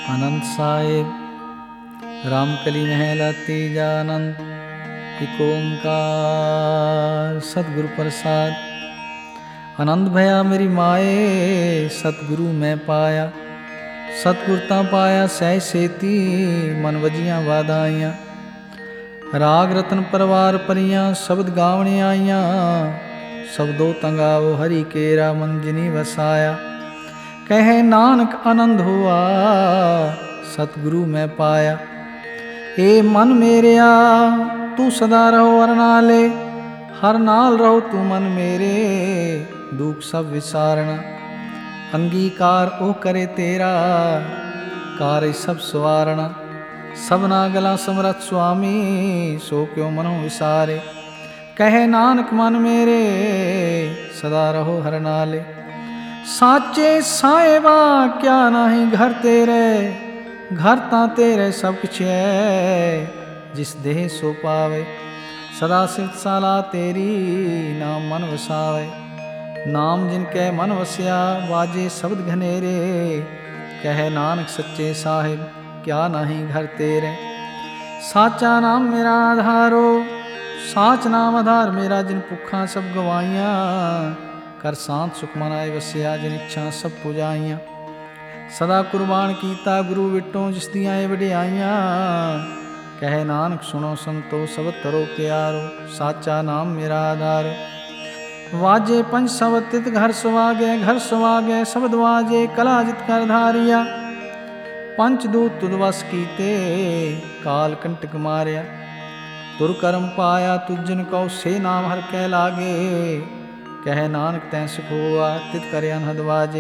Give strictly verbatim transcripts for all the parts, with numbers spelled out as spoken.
आनंद साहिब रामकली महला तीजा आनंद एक ओंकार सतगुरु प्रसाद। आनंद भया मेरी माए सतगुरु मैं पाया, सतगुर तां पाया सह सेती मन वजियां वादाइयां। राग रतन परवार परियां शब्द गावने आईयां, शब्दों तंगाओ हरि केरा मन जिनी वसाया। कहे नानक आनंद हुआ सतगुरु मैं पाया। ए मन मेरिया तू सदा रहो हर नाले, हर नाल रहो तू मन मेरे दुख सब विसारना। अंगीकार ओ करे तेरा कार्य सब सवारना। सबना गला समरथ स्वामी सो क्यों मनो विसारे। कहे नानक मन मेरे सदा रहो हर नाले। साचे साहेबा क्या नाही घर तेरे, घर तां तेरे सब कुछ है जिस देह सो पावे। सदा सिफत साला तेरी नाम मन वसावे। नाम जिनके मन वसिया वाजे शब्द घनेरे। कहे नानक सच्चे साहिब क्या नाही घर तेरे। साचा नाम मेरा आधारो, साच नाम आधार मेरा जिन भुखा सब गवाइयां। कर शांत सुख मनाए वसिया जिन इच्छा सब पुजाइयां। सदा कुर्बान कीता गुरु विटों जिस दियां वडियाइयां। कहे नानक सुनो संतो सब तरो प्यारो, साचा नाम मेरा आधार। वाजे पंच शब्द तित घर सुवागे, घर सुवागे शब्द वाजे कला जित कर धारिया। पंच दूत तुद वस कीते काल कंटक मारिया। तुर कर्म पाया तुझन कौ से नाम हर कै लागे। कहे नानक तैं सुख हुआ तित करे अनहद वाजे।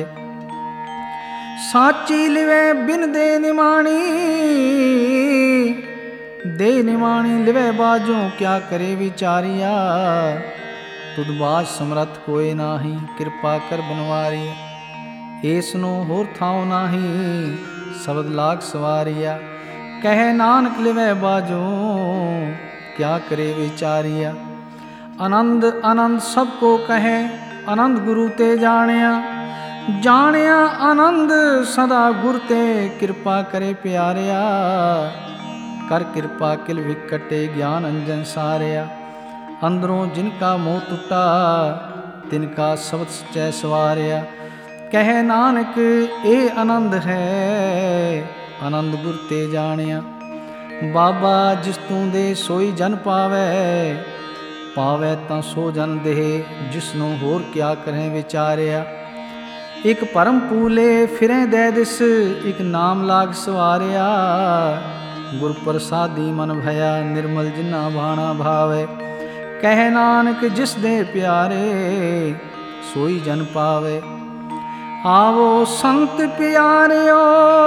साची लिवे बिन दे निमाणी, दे निमाणी लिवे बाजों क्या करे विचारिया। तुद बाज समरथ कोई नाही कृपा कर बनवारी। ऐसनो होर थाओ नाही शब्द लाग सवारिया। कहे नानक लिवे बाजों क्या करे विचारिया। आनंद आनंद सबको कहे आनंद गुरु ते जानिया। जानिया आनंद सदा गुर ते कृपा करे प्यारिया। कर कृपा किल विकटे ज्ञान अंजन सारिया। अंदरों जिनका मोह टूटा तिनका शब्द सच्चै सवारिया। कहे नानक ए आनंद है आनंद गुर ते जानिया। बाबा जिस तू दे सोई जन पावे, पावै तां सो जन देह जिसनों होर क्या करें विचारिया। एक परम पूले फिरें दे दिस, एक नाम लाग सवारिया। गुर प्रसादी मन भया निर्मल जिन्ना भाना भावे। कहे नानक जिस दे प्यारे सोई जन पावे। आवो संत प्यारियो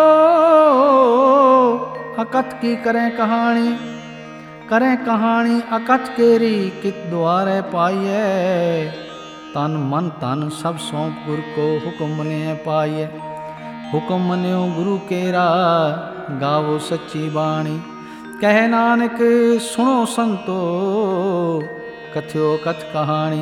अकथ की करें कहानी। करें कहानी अकथ केरी कित द्वारे पाइए। तन मन तन सब सौंप गुर को हुक्म मने पाइए। हुक्म मन्यो गुरु केरा गावो सच्ची बाणी। कहे नानक सुनो संतो कथ्यो कथ कहानी।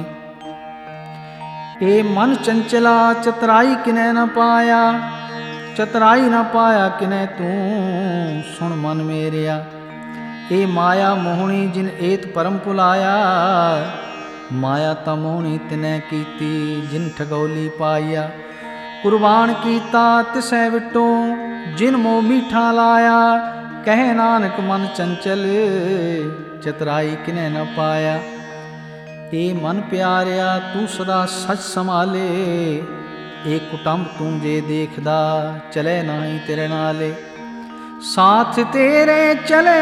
ए मन चंचला चतराई किने न पाया, चतराई न पाया किने तू सुन मन मेरिया। ए माया मोहनी जिन एत परम पुलाया। माया ता मोहनी तिनै कीती जिन ठगौली पाया। कुर्बान कीता तिसै विटों जिन मोह मीठा लाया। कहे नानक मन चंचल चतराई किनै न पाया। ए मन प्यारिया तू सदा सच संभाले। ए कुटुंब तू जे देखदा चले नाही तेरे नाले। साथ तेरे चले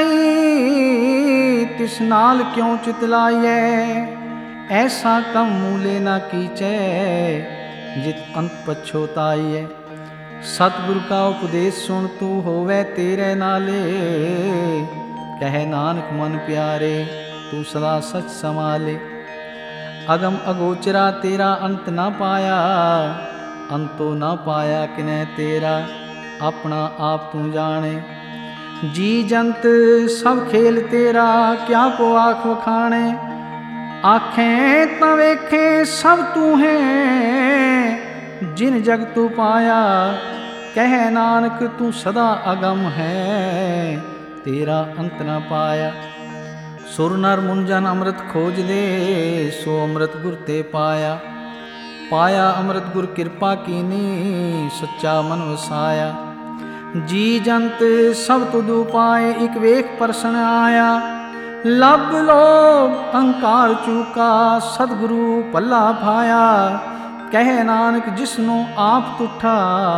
नाही तिस नाल क्यों चितलाइए। ऐसा कम मूले ना कीचे जित अंत पछोताइए। सतगुरु का उपदेश सुन तू होवे तेरे नाले। कहे नानक मन प्यारे तू सदा सच संभाले। अगम अगोचरा तेरा अंत ना पाया, अंतो ना पाया किने तेरा अपना आप तू जाने। जी जंत सब खेल तेरा क्या को आख वखाने। आखें तां वेखें सब तू है जिन जग तू पाया। ਕਹਿ ਨਾਨਕ ਤੂੰ ਸਦਾ ਅਗਮ ਹੈ, ਤੇਰਾ ਅੰਤ ਨਾ ਪਾਇਆ। ਸੁਰ ਨਰ ਮੁਨ ਜਨ ਅੰਮ੍ਰਿਤ ਖੋਜਦੇ, ਸੋ ਅੰਮ੍ਰਿਤ ਗੁਰ ਤੇ ਪਾਇਆ। ਪਾਇਆ ਅੰਮ੍ਰਿਤ ਗੁਰ ਕਿਰਪਾ ਕੀਨੀ, ਸੱਚਾ ਮਨ ਵਸਾਇਆ। ਜੀ ਜੰਤ ਸਭ ਤੁਧੁ ਪਾਏ, ਇਕ ਵੇਖ ਪਰਸਨ ਆਇਆ। ਲੱਭ ਲੋਭ ਅਹੰਕਾਰ ਚੂਕਾ, ਸਤਿਗੁਰੂ ਭੱਲਾ ਭਾਇਆ। ਕਹਿ ਨਾਨਕ ਜਿਸਨੂੰ ਆਪ ਤੁਠਾ,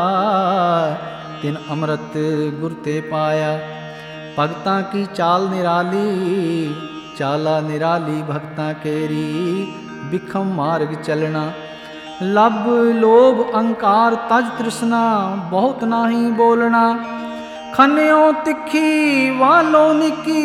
ਤਿਨ ਅੰਮ੍ਰਿਤ ਗੁਰ ਤੇ ਪਾਇਆ। ਭਗਤਾਂ ਕੀ ਚਾਲ ਨਿਰਾਲੀ, ਚਾਲਾ ਨਿਰਾਲੀ ਭਗਤਾਂ ਕੇਰੀ। ਬਿਖਮ ਮਾਰਗ ਚੱਲਣਾ, ਲੱਭ ਲੋਭ ਅਹੰਕਾਰ ਤਜ ਤ੍ਰਿਸ਼ਨਾ, ਬਹੁਤ ਨਾਹੀ ਬੋਲਣਾ। ਖੰਨਿਓ ਤਿੱਖੀ ਵਾਲੋ ਨਿੱਕੀ,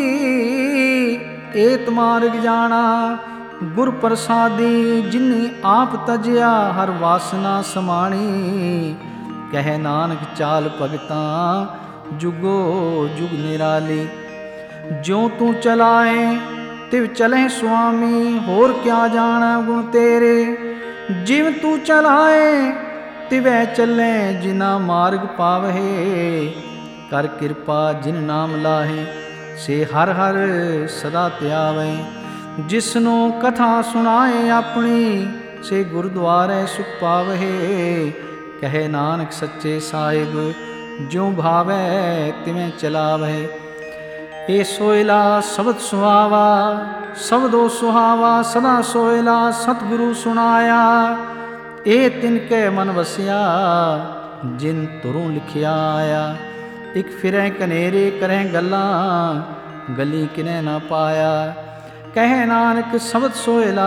ਏਤ ਮਾਰਗ ਜਾਣਾ। ਗੁਰ ਪ੍ਰਸਾਦੀ ਜਿਨੀ ਆਪ ਤਜਿਆ, ਹਰ ਵਾਸਨਾ ਸਮਾਣੀ। ਕਹਿ ਨਾਨਕ ਚਾਲ ਭਗਤਾਂ, ਜੁਗੋ ਜੁਗ ਨਿਰਾਲੀ। ਜਿਉ ਤੂੰ ਚਲਾਏ ਤਿਵ ਚਲੇ ਸੁਆਮੀ, ਹੋਰ ਕਿਆ ਜਾਣਾ ਗੁਣ ਤੇਰੇ। ਜਿਵ ਤੂੰ ਚਲਾਏ ਤਿਵੈ ਚੱਲੇ, ਜਿਨਾ ਮਾਰਗ ਪਾਵਹਿ। ਕਰ ਕਿਰਪਾ ਜਿਨ ਨਾਮ ਲਾਹੇ, ਸੇ ਹਰ ਹਰ ਸਦਾ ਧਿਆਵੈ। ਜਿਸਨੂੰ ਕਥਾ ਸੁਣਾਏ ਆਪਣੀ, ਸੇ ਗੁਰਦੁਆਰੇ ਸੁਖ ਪਾਵਹਿ। ਕਹੇ ਨਾਨਕ ਸੱਚੇ ਸਾਹਿਬ, ਜਿਉ ਭਾਵੈ ਤਿਵੇਂ ਚਲਾਵਹਿ। ਏ ਸੋਇਲਾ ਸ਼ਬਦ ਸੁਹਾਵਾ, ਸ਼ਬਦੋ ਸੁਹਾਵਾ ਸਦਾ ਸੋਇਲਾ। ਸਤਿਗੁਰੂ ਸੁਣਾਇਆ, ਇਹ ਤਿਨ ਕੇ ਮਨ ਵਸਿਆ, ਜਿਨ ਤੁਰੋਂ ਲਿਖਿਆ ਆਇਆ। ਇਕ ਫਿਰੈ ਕਨੇਰੇ ਕਰੈ ਗੱਲਾਂ, ਗਲੀ ਕਿਨੈ ਨਾ ਪਾਇਆ। ਕਹਿ ਨਾਨਕ ਸ਼ਬਦ ਸੋਇਲਾ,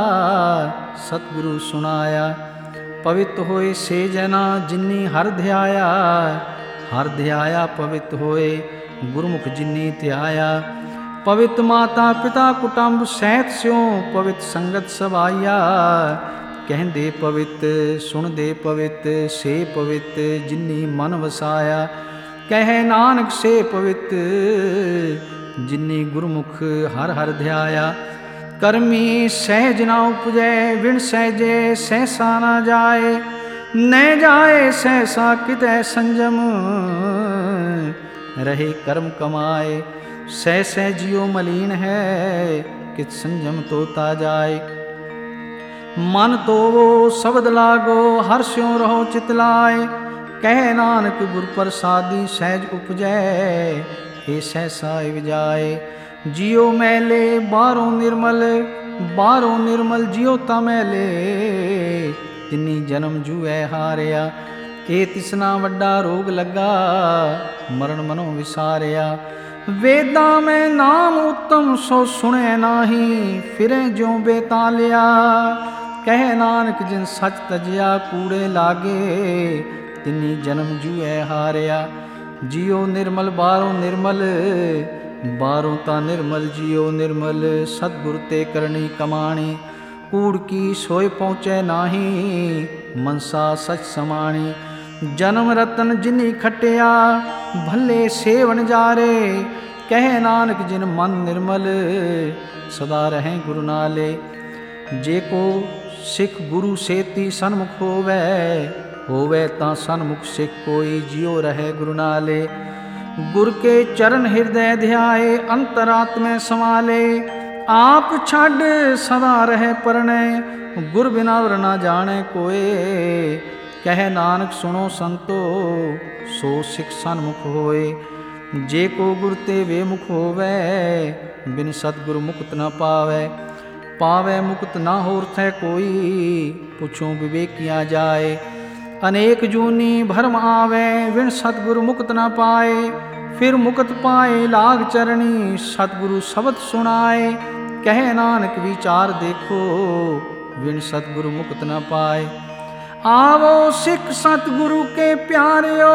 ਸਤਿਗੁਰੂ ਸੁਣਾਇਆ। ਪਵਿੱਤ ਹੋਏ ਸੇ ਜਨਾ, ਜਿਨੀ ਹਰਿ ਧਿਆਇਆ। ਹਰਿ ਧਿਆਇਆ ਪਵਿੱਤ ਹੋਏ, ਗੁਰਮੁਖ ਜਿਨੀ ਧਿਆਇਆ। ਪਵਿੱਤ ਮਾਤਾ ਪਿਤਾ ਕੁਟੰਬ ਸਹਿਤ ਸਿਉ, ਪਵਿੱਤ ਸੰਗਤ ਸਭਾਈਆ। ਕਹਿੰਦੇ ਪਵਿੱਤ ਸੁਣਦੇ ਪਵਿੱਤ, ਸੇ ਪਵਿੱਤ ਜਿਨੀ ਮਨ ਵਸਾਇਆ। ਕਹਿ ਨਾਨਕ ਸੇ ਪਵਿੱਤ, ਜਿਨੀ ਗੁਰਮੁਖ ਹਰ ਹਰ ਧਿਆਇਆ। ਕਰਮੀ ਸਹਿਜ ਨਾ ਉਪਜੈ, ਵਿਣ ਸਹਿਜੇ ਸਹਿਸਾ ਨਾ ਜਾਏ। ਨਹਿ ਜਾਏ ਸਹਿਸਾ ਕਿਤੈ ਸੰਜਮ, ਰਹੇ ਕਰਮ ਕਮਾਏ। ਸਹਿ ਸਹਿ ਜਿਉ ਮਲੀਨ ਹੈ, ਕਿਤ ਸੰਜਮ ਤੋਤਾ ਜਾਏ। ਮਨ ਤੋਵੋ ਸ਼ਬਦ ਲਾਗੋ, ਹਰਿ ਸਿਉ ਰਹੋ ਚਿਤ ਲਾਏ। ਕਹਿ ਨਾਨਕ ਗੁਰ ਪ੍ਰਸਾਦੀ, ਸਹਿਜ ਉਪਜੈ ਏ ਸਹਿਸਾ ਵਿਜਾਏ। ਜਿਉ ਮੈਲੇ ਬਾਹਰੋਂ ਨਿਰਮਲ, ਬਾਹਰੋਂ ਨਿਰਮਲ ਜਿਉ ਤਾ ਮੈਲੇ। ਤਿਨੀ ਜਨਮ ਜੂਐ ਹਾਰਿਆ, ਇਹ ਤਿਸਨਾ ਵੱਡਾ ਰੋਗ ਲੱਗਾ। ਮਰਨ ਮਨੋਂ ਵਿਸਾਰਿਆ। ਵੇਦਾਂ ਮੈਂ ਨਾਮ ਉੱਤਮ, ਸੋ ਸੁਣੈ ਨਾਹੀ। ਫਿਰੈ ਜਿਉ ਬੇਤਾਲਿਆ। ਕਹਿ ਨਾਨਕ ਜਿਨ ਸੱਚ ਤਜਿਆ, ਕੂੜੇ ਲਾਗੇ। ਤਿਨੀ ਜਨਮ ਜੂਐ ਹਾਰਿਆ। ਜਿਉ ਨਿਰਮਲ ਬਾਹਰੋਂ ਨਿਰਮਲ, ਬਾਹਰੋਂ ਤਾਂ ਨਿਰਮਲ ਜਿਉ ਨਿਰਮਲ। ਸਤਿਗੁਰ ਤੇ ਕਰਨੀ ਕਮਾਣੀ, ਕੂੜ ਕੀ ਸੋਇ ਪਹੁੰਚੈ ਨਾਹੀ। ਮਨਸਾ ਸਚ ਸਮਾਣੀ। ਜਨਮ ਰਤਨ ਜਿਨੀ ਖਟਿਆ, ਭੱਲੇ ਸੇਵਨ ਜਾਰੇ। ਕਹਿ ਨਾਨਕ ਜਿਨ ਮਨ ਨਿਰਮਲ, ਸਦਾ ਰਹੈ ਗੁਰੂ ਨਾਲੇ। ਜੇ ਕੋ ਸਿੱਖ ਗੁਰੂ ਸੇਤੀ ਸਨਮੁਖ ਹੋਵੈ, ਹੋਵੈ ਤਾਂ ਸਨਮੁਖ ਸਿੱਖ ਕੋਈ। ਜਿਉ ਰਹੈ ਗੁਰੂ ਨਾਲੇ। ਗੁਰ ਕੇ ਚਰਨ ਹਿਰਦੈ ਧਿਆਏ, ਅੰਤਰਾਤਮੈ ਸਮਾਲੇ। ਆਪ ਛੱਡ ਸਦਾ ਰਹਿ ਪਰਣੈ, ਗੁਰ ਬਿਨਾ ਵਰ ਨਾ ਜਾਣੈ ਕੋਏ। ਕਹਿ ਨਾਨਕ ਸੁਣੋ ਸੰਤੋ, ਸੋ ਸਿੱਖ ਸਨਮੁਖ ਹੋਏ। ਜੇ ਕੋ ਗੁਰ ਤੇ ਵੇਮੁਖ ਹੋਵੈ, ਬਿਨ ਸਤਿਗੁਰ ਮੁਕਤ ਨਾ ਪਾਵੈ। ਪਾਵੈ ਮੁਕਤ ਨਾ ਹੋਰ ਥੈ ਕੋਈ, ਪੁੱਛੋ ਵਿਵੇਕੀਆਂ ਜਾਏ। ਅਨੇਕ ਜੂਨੀ ਭਰਮ ਆਵੈ, ਵਿਣ ਸਤਿਗੁਰ ਮੁਕਤ ਨਾ ਪਾਏ। ਫਿਰ ਮੁਕਤ ਪਾਏ ਲਾਗ ਚਰਣੀ, ਸਤਿਗੁਰੂ ਸ਼ਬਦ ਸੁਣਾਏ। ਕਹਿ ਨਾਨਕ ਵਿਚਾਰ ਦੇਖੋ, ਵਿਣ ਸਤਿਗੁਰੂ ਮੁਕਤ ਨਾ ਪਾਏ। ਆਵੋ ਸਿੱਖ ਸਤਿਗੁਰੂ ਕੇ ਪਿਆਰਿਓ,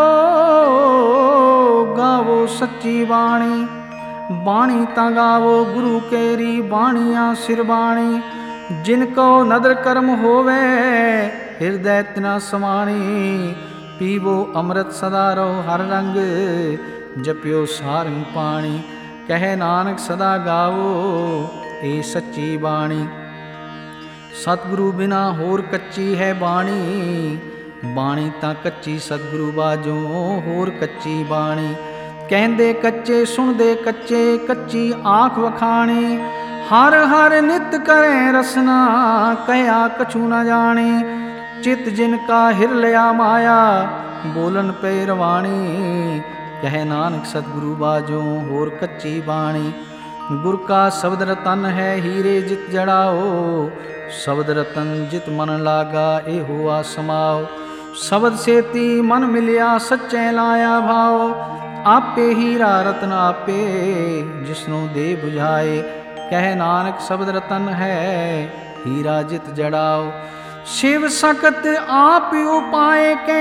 ਗਾਵੋ ਸੱਚੀ ਬਾਣੀ। ਬਾਣੀ ਤਾਂ ਗਾਵੋ ਗੁਰੂ ਕੇਰੀ, ਬਾਣੀਆਂ ਸਿਰ ਬਾਣੀ। ਜਿਨ ਕੋ ਨਦਰ ਕਰਮ ਹੋਵੇ, ਹਿਰਦੈ ਤਿਨਾ ਸਮਾਣੀ। ਪੀਵੋ ਅੰਮ੍ਰਿਤ ਸਦਾ ਰਹੋ ਹਰ ਰੰਗ, ਜਪਿਓ ਸਾਰੰਗ ਪਾਣੀ। ਕਹਿ ਨਾਨਕ ਸਦਾ ਗਾਵੋ ਇਹ ਸੱਚੀ ਬਾਣੀ। ਸਤਿਗੁਰੂ ਬਿਨਾ ਹੋਰ ਕੱਚੀ ਹੈ ਬਾਣੀ, ਬਾਣੀ ਤਾਂ ਕੱਚੀ ਸਤਿਗੁਰੂ ਬਾਝੋਂ ਹੋਰ ਕੱਚੀ ਬਾਣੀ। ਕਹਿੰਦੇ ਕੱਚੇ ਸੁਣਦੇ ਕੱਚੇ, ਕੱਚੀ ਆਖ ਵਖਾਣੀ। ਹਰ ਹਰ ਨਿਤ ਕਰੇ ਰਸਨਾ, ਕਹਿਆ ਕਛੂ ਨਾ ਜਾਣੀ। ਚਿਤ ਜਿਨ ਕਾ ਹਿਰ ਲਿਆ ਮਾਇਆ, ਬੋਲਨ ਪੈ ਰਵਾਣੀ। ਕਹਿ ਨਾਨਕ ਸਤਿਗੁਰੂ ਬਾਝੋਂ ਹੋਰ ਕੱਚੀ ਬਾਣੀ। ਗੁਰ ਕਾ ਸ਼ਬਦ ਰਤਨ ਹੈ ਹੀਰੇ ਜਿਤ ਜੜਾਓ, ਸ਼ਬਦ ਰਤਨ ਜਿਤ ਮਨ ਲਾਗਾ ਇਹੋ ਆ ਸਮਾਓ। ਸ਼ਬਦ ਸੇਤੀ ਮਨ ਮਿਲਿਆ ਸੱਚੇ ਲਾਇਆ ਭਾਓ, ਆਪੇ ਹੀਰਾ ਰਤਨ ਆਪੇ ਜਿਸਨੂੰ ਦੇ 부ਝਾਏ। ਕਹਿ ਨਾਨਕ ਸ਼ਬਦ ਰਤਨ ਹੈ ਹੀਰਾ ਜਿਤ ਜੜਾਓ। शिव सकत आप उपाय के,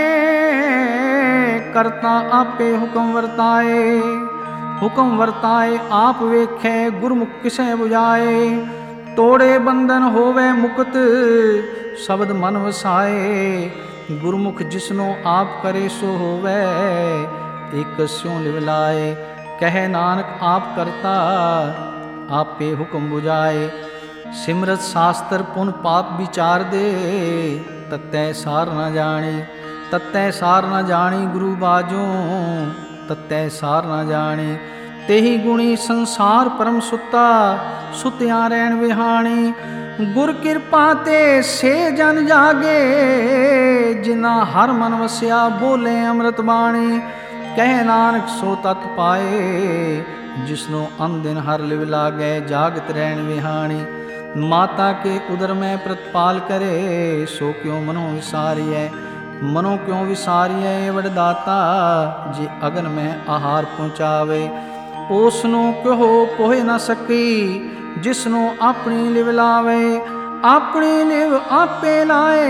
करता आपे हुक्म वर्ताए। हुक्म वर्ताए आप वेखे, गुरमुख किसे बुझाए। तोड़े बंधन होवे मुक्त, शब्द मन वसाए। गुरमुख जिसनो आप करे सो होवे, एक स्यों लिवलाए। कहे नानक आप करता आपे हुक्म बुझाए। सिमरत शास्त्र पुन पाप विचार दे, तत्तै सार न जानी। तत्तै सार न जानी गुरु बाजों, तत्तै सार न जानी। तेहि गुणी संसार परम सुता, सुत्या रैन विहाणी। गुर कृपा ते से जन जागे, जिना हर मन वस्या बोले अमृत बाणी। कह नानक सो तत् पाए, जिसनो अन दिन हर लिव लागे जागत रैन विहाणी। माता के उदर में प्रतिपाल करे, सो क्यों मनो विसारिय। मनो क्यों विसारिय वरदाता, जे अगन में आहार पहुँचावे। ओसनो कहो पोहे न सकी, जिसनो अपनी लिव लावे। अपनी लिव आपे लाए,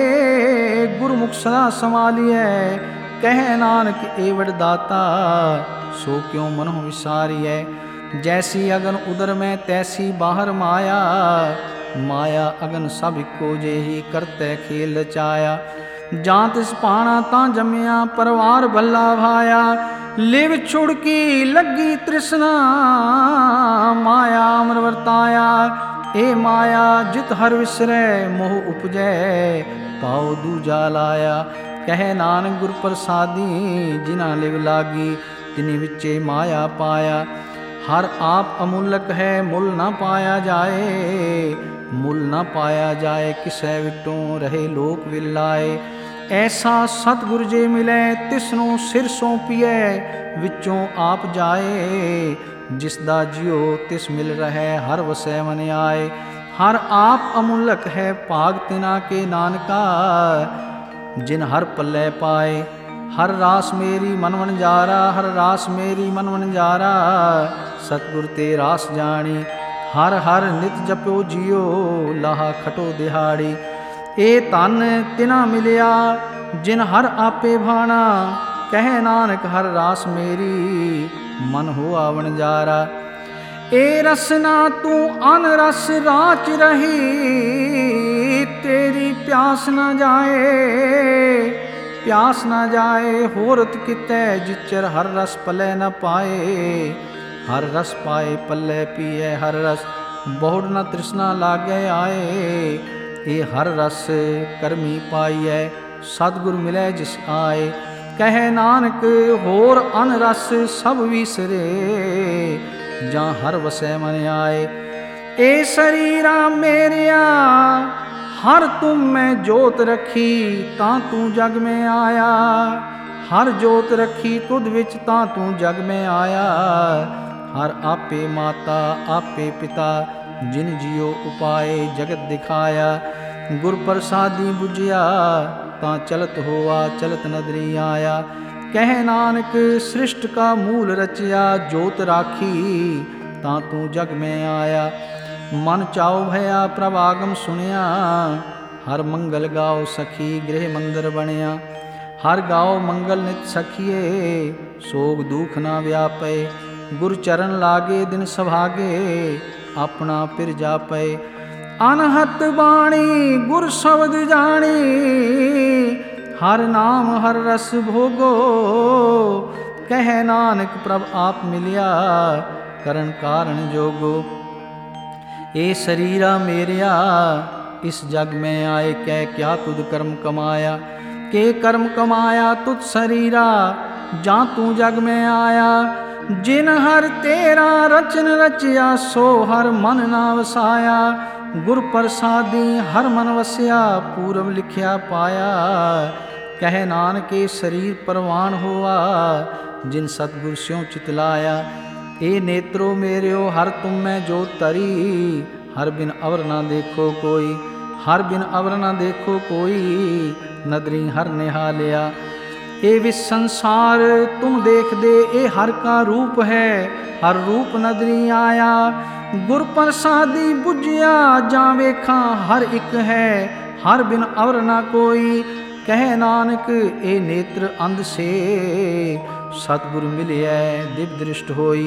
गुरमुख सदा संभालिए। कह नानक ए वरदाता, सो क्यों मनो विसारिय। जैसी अगन उदर में तैसी बाहर माया, माया अगन सब को जेही करते खेल रचाया। जां तिस पाना तां जमिया, परवार भला भाया। लिव छुड़की लगी तृष्णा, माया अमर वर्ताया। ए माया जित हर विसरै मोह उपजै, पाओ दूजा लाया। कह नानक गुर प्रसादी, जिना लिव लागी तिनि विचे माया पाया। हर आप अमूलक है मुल न पाया जाए, मुल न पाया जाए किसै विटों रहे लोक विलाए। ऐसा सतगुर जे मिले तिसनो सिर सौंपिए, विचों आप जाए। जिसदा जियो तिस मिल रहे हर वसै मन आए। हर आप अमूलक है भाग तिना के नानका, जिन हर पल्ले पाए। हर रास मेरी मन वनजारा, हर रास मेरी मन वनजारा। सतगुर ते रास जानी, हर हर नित जपो जियो, लाहा खटो दिहाड़ी। ए धन तिना मिलिया, जिन हर आपे भाना। कह नानक हर रास मेरी, मन हुआ वनजारा। ए रसना तू अन रस राच रही, तेरी प्यास न जाए। प्यास न जाए होरत कितै, जिचर हर रस पलै न पाए। हर रस पाए पल्ले पिए हर रस, बहुड़ न तृष्णा लागे आए। ये हर रस करमी पाइए, सतगुर मिले जिस आए। कह नानक होर अन रस सब विसरे, जां हर वसै मन आए। ए शरीरा मेरिया हर तुम में जोत रखी, तां तू जग में आया। हर जोत रखी तुद विच, तां तू जग में आया। हर आपे माता आपे पिता, जिन जियो उपाय जगत दिखाया। गुर प्रसादी बुझिया, तां चलत होआ चलत नदरी आया। कह नानक सृष्ट का मूल रचिया, जोत राखी तां तू जग में आया। मन चाओ भया प्रभागम सुनिया, हर मंगल गाओ सखी गृह मंदिर बनिया। हर गाओ मंगल नित सखिए, सोग दुख ना व्यापे। गुर चरण लागे दिन सभागे, अपना पिर जापे। अनहत बाणी गुर शब्द जानी, हर नाम हर रस भोगो। कह नानक प्रभ आप मिलिया, करण कारण जोगो। ए शरीरा मेरिया, इस जग में आए कै क्या तुद कर्म कमाया। के कर्म कमाया तुझ शरीरा, जा तू जग में आया। जिन हर तेरा रचन रचिया, सो हर मन ना वसाया। गुर प्रसादी हर मन वसिया, पूरब लिखिया पाया। कह नानके शरीर परवान होआ, जिन सतगुर स्यों चितलाया। ए नेत्रो मेरियो हर तुम में जो तरी, हर बिन अवर ना देखो कोई, हर बिन अवर ना देखो कोई, नदरी हर निहालिया। ए विस संसार तुम देख दे, ए हर का रूप है, हर रूप नदरी आया। गुर प्रसादी बुझिया जा वेखा, हर एक है, हर बिन अवर ना कोई। कह नानक ए नेत्र अंध से, सतगुर मिलिया दिव्य दृष्ट होई।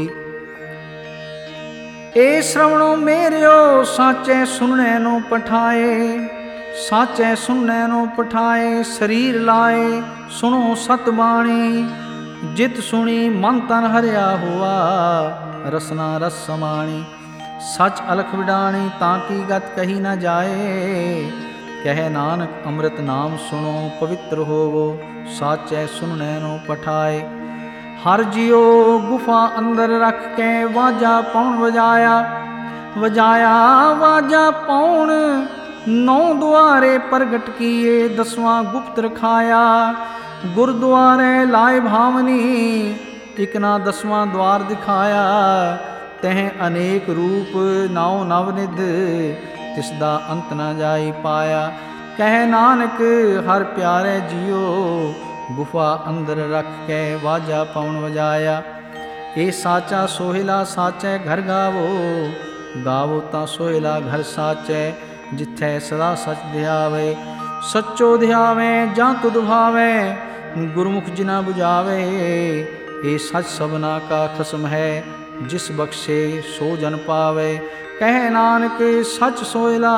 ए श्रवणो मेरियो साचे सुनने नो पठाए, साचे सुनने नो पठाए। शरीर लाए सुनो सतबाणी, जित सुनी मन तन हरिया हुआ, रसना रस समाणी। सच अलख विडाणी ताकि गत कही न जाए। कह नानक अमृत नाम सुनो पवित्र होवो, साचे सुनने नो पठाए। हर जियो गुफा अंदर रख के वाजा पौन वजाया, वजाया वाजा पौन। नौ द्वारे प्रगट किए दसवां गुप्त रखाया। गुरुद्वारे लाए भावनी, इकना दसवां द्वार दिखाया। तह अनेक रूप नाव नवनिध, तिसदा अंत न जाई पाया। कह नानक हर प्यारे जियो, गुफा अंदर रख के वाजा पौन वजाया। ए साचा सोहिला साचे घर गावो, गावो ता सोहिला घर साचे। जिथे सदा सच ध्यावे, सच्चो ध्यावे जा तुध भावे। गुरमुख जिना बुझावे, ए सच सबना का खसम है। जिस बख्शे सो जन पावे। कह नानक सच सोयला,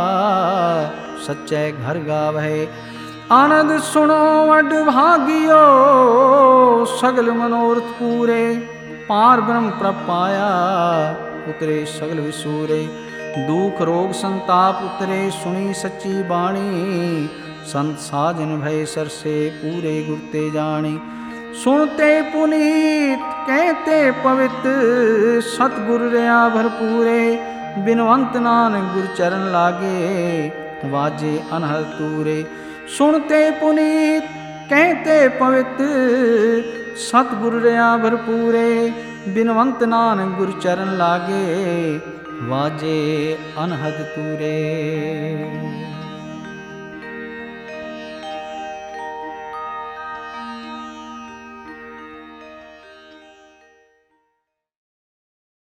सच्चे घर गावे। आनंद सुनो वड भागियो, सगल मनोरथ पूरे। पार ब्रह्म प्रपाया, उतरे सगल विसूरे। दुख रोग संताप उतरे, सुनी सच्ची बाणी। संत साजन भय सरसे, पूरे गुरते जानी। सुनते पुनीत कहते पवित्र, सतगुर रया भरपूरे। बिनवंत नानक गुर चरण लागे, वाजे अनहद तूरे। सुनते पुनीत कहते पवित्र, सतगुर रया भरपूरे। बिनवंत नानक गुर चरण लागे, वाजे अनहद तूरे।